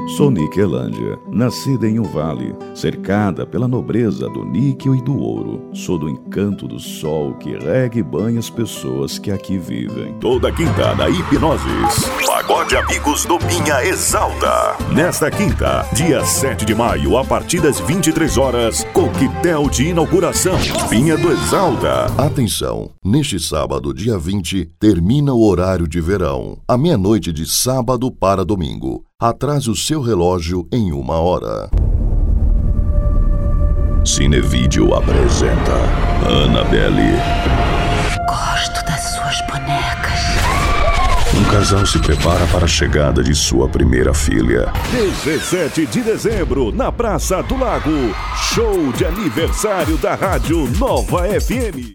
Sou Niquelândia, nascida em um vale, cercada pela nobreza do níquel e do ouro. Sou do encanto do sol que rega e banha as pessoas que aqui vivem. Toda quinta na Hipnoses, Pagode Amigos do Pinha exalta. Nesta quinta, dia 7 de maio, a partir das 23 horas, coquetel de inauguração. Pinha do Exalta. Atenção, neste sábado, dia 20, termina o horário de verão, à meia-noite de sábado para domingo. Atrase o seu relógio em 1 hora. Cinevídeo apresenta Annabelle. Gosto das suas bonecas. Um casal se prepara para a chegada de sua primeira filha. 17 de dezembro, na Praça do Lago. Show de aniversário da Rádio Nova FM.